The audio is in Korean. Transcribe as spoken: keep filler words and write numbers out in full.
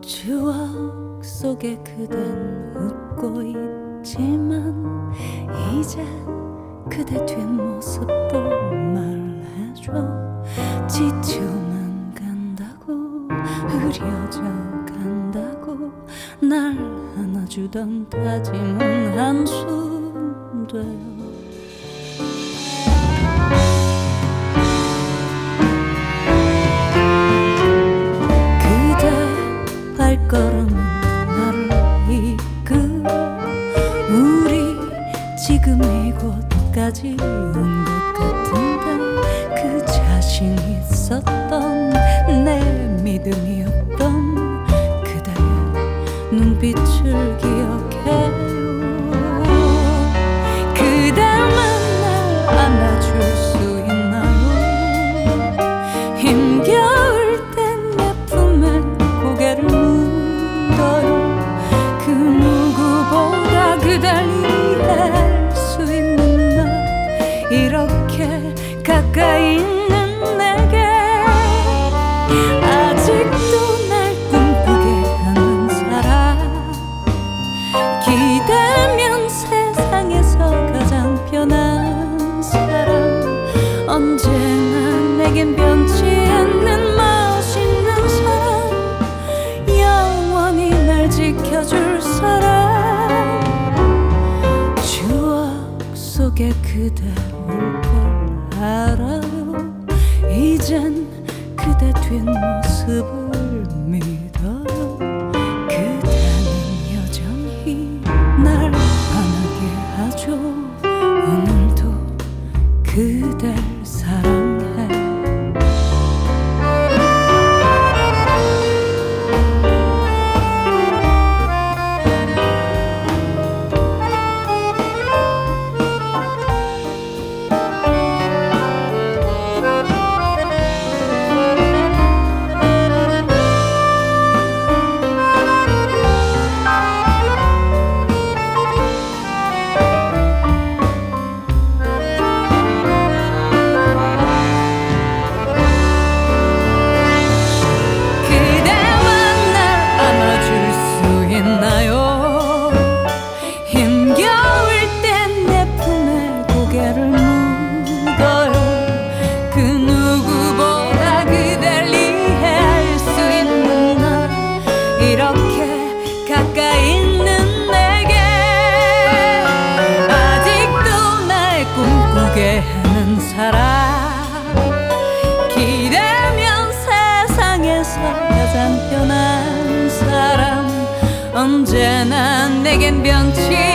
추억 속에 그댄 웃고 있지만 이제 그대 뒷모습도 말해줘. 지쳐만 간다고 흐려져 간다고 날 안아주던 다짐은 한숨 돼요. 발걸음은 나를 이끌어 우리 지금 이곳까지 온 것 같은데 그 자신 있었던 내 믿음이었던 그대의 눈빛을 기억해요. 그대만 날 안아줄 수 있나요? 힘겨울 땐 내 품에 고개를 그 누구보다 그댈 이해할 수 있는 나 이렇게 가까이 있는 내게 아직도 날 꿈꾸게 하는 사람 기대면 세상에서 가장 편한 사람 언제나 내겐 변치 않는 멋있는 사람 영원히 날 지켜줄 사람 추억 속에 그대 올 걸 알아요. 이젠 그대 뒷모습을 믿어요. 그대는 여전히 날 안하게 하죠. 오늘도 그댈 사랑해. 이렇게 가까이 있는 내게 아직도 날 꿈꾸게 하는 사람 기대면 세상에서 가장 편한 사람 언제나 내겐 변치